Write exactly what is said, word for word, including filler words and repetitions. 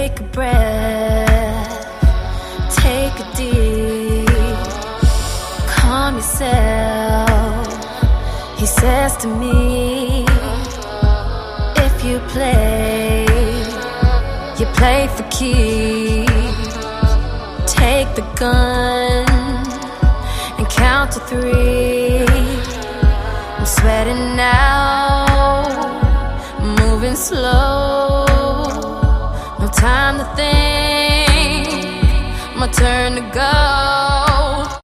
Take a breath, take a deep, calm yourself. He says to me, if you play, you play for keeps. Take the gun and count to three. I'm sweating now, moving slow. No time to think, my turn to go.